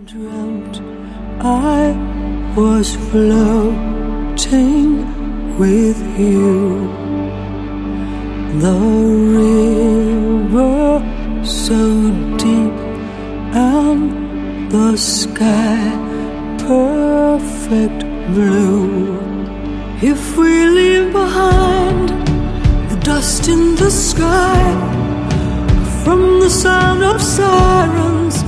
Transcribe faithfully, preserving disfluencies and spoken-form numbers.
dreamt I was floating with you. The river so deep and the sky perfect blue. If we leave behind the dust in the sky from the sound of sirens